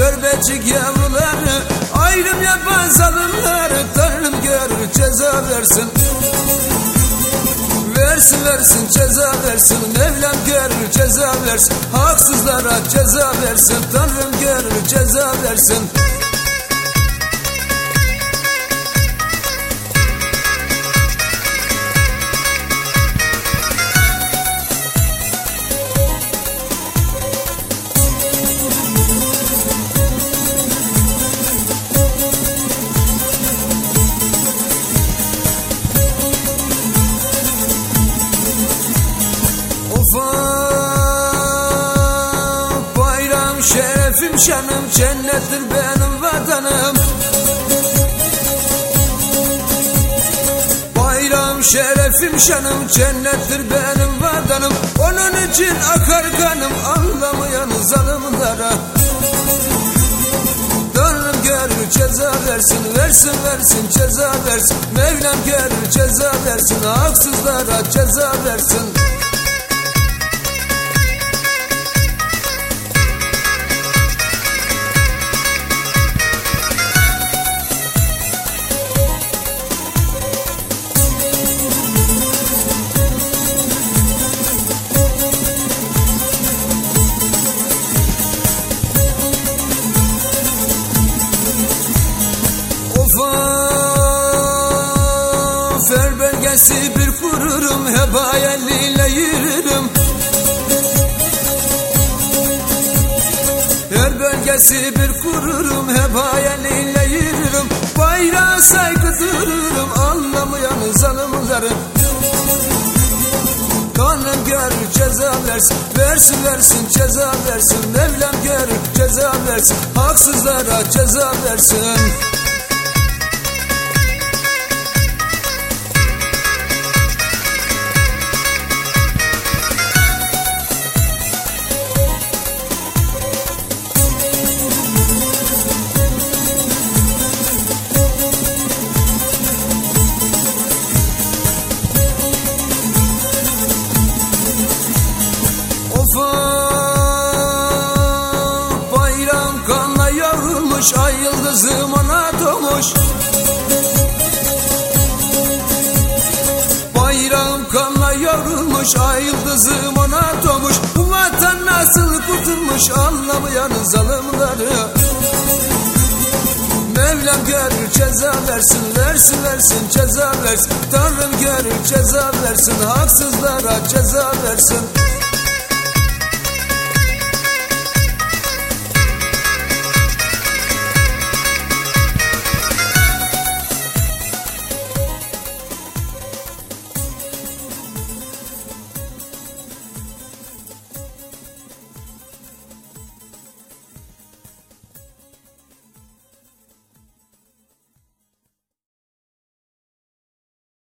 Körbecik yavruları, ayrım yapan zalimleri Tanrım görür ceza versin. Versin versin ceza versin, Mevlam görür ceza versin. Haksızlara ceza versin, Tanrım görür ceza versin. Bayram şerefim şanım, cennettir benim vatanım. Bayram şerefim şanım, cennettir benim vatanım. Onun için akar kanım, anlamayan zalimlere Tanrım görür ceza versin, versin versin ceza versin. Mevlam görür ceza versin, haksızlara ceza versin. Fer bölgesi bir kururum, hep hayaliyle yürürüm. Her bölgesi bir kururum, hep hayaliyle yürürüm. Bayrağa saygı dururum, anlamayan zalimleri Tanrım görür ceza versin, versin versin ceza versin. Mevlam görür ceza versin, haksızlara ceza versin. Bayram kanla yavrulmuş, ay yıldızım ona doğmuş. Bayram kanla yavrulmuş, ay yıldızım ona doğmuş. Bu vatan nasıl kurtulmuş, anlamayan zalimleri Mevlam görür ceza versin, versin versin ceza versin. Tanrım görür ceza versin, haksızlara ceza versin.